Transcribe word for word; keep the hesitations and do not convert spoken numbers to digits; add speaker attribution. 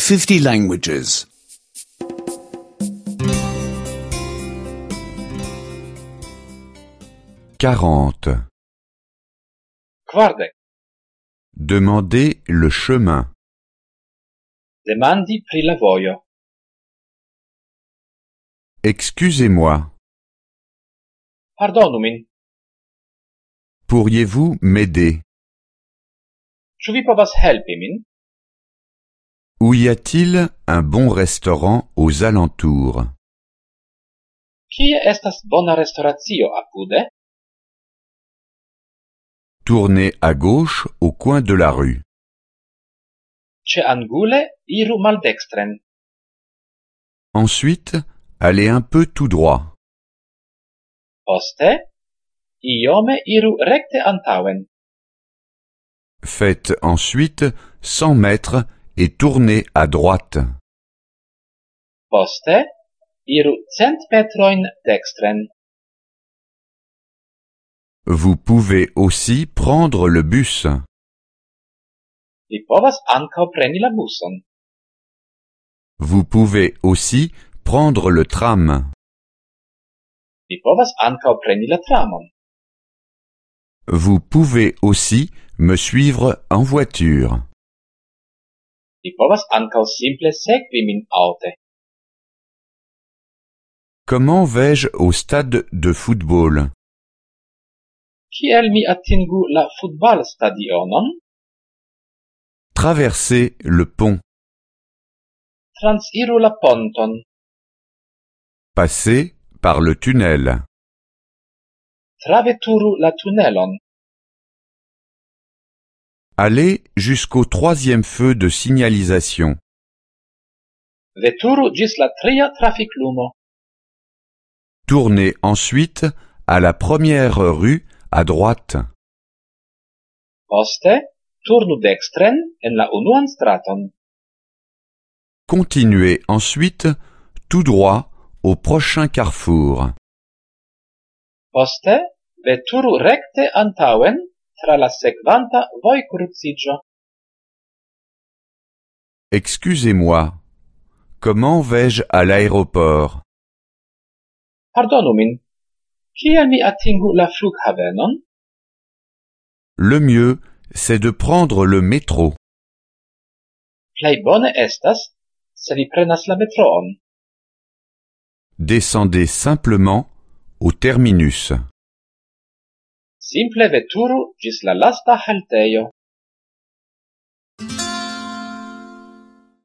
Speaker 1: fifty languages.
Speaker 2: quarante.
Speaker 3: Kvardek.
Speaker 2: Demandez le chemin.
Speaker 3: Demandi pri la vojo.
Speaker 2: Excusez-moi,
Speaker 3: Pardonu min.
Speaker 2: pourriez-vous m'aider?
Speaker 3: Ĉu vi povas helpi min?
Speaker 2: Où y a-t-il un bon restaurant aux alentours?
Speaker 3: Kie estas bona restoracio apude?
Speaker 2: Tournez à gauche au coin de la rue.
Speaker 3: Ĉe angule iru maldekstren.
Speaker 2: Ensuite, allez un peu tout droit.
Speaker 3: Poste, iome iru rekte antaŭen.
Speaker 2: Faites ensuite cent mètres et tournez à droite.
Speaker 3: Poste, iru cent metrojn dekstren.
Speaker 2: Vous pouvez aussi prendre le bus.
Speaker 3: Vi povas ankaŭ preni la buson.
Speaker 2: Vous pouvez aussi prendre le tram.
Speaker 3: Vi povas ankaŭ preni la tramon.
Speaker 2: Vous pouvez aussi me suivre en voiture.
Speaker 3: Vi povas ankaŭ simple sekvi min aŭte.
Speaker 2: Comment vais-je au stade de football?
Speaker 3: Kiel mi atingu la futbalstadionon?
Speaker 2: Traversez le pont.
Speaker 3: Transiru la ponton.
Speaker 2: Passez par le tunnel.
Speaker 3: Traveturu la tunelon.
Speaker 2: Allez jusqu'au troisième feu de signalisation.
Speaker 3: Veturu ĝis la tria trafiklumo.
Speaker 2: Tournez ensuite à la première rue à droite.
Speaker 3: Poste, turnu dekstren en la unuan straton.
Speaker 2: Continuez ensuite tout droit au prochain carrefour.
Speaker 3: Poste, veturu rekte antaŭen tra la sekvanta vojkruciĝo.
Speaker 2: Excusez-moi, comment vais-je à l'aéroport?
Speaker 3: Pardonu min. Kiel mi atingu la flughavenon?
Speaker 2: Le mieux, c'est de prendre le métro.
Speaker 3: Plej bone estas, se vi prenas la metroon.
Speaker 2: Descendez simplement au terminus.
Speaker 3: Simple veturu ĝis la lasta haltejo.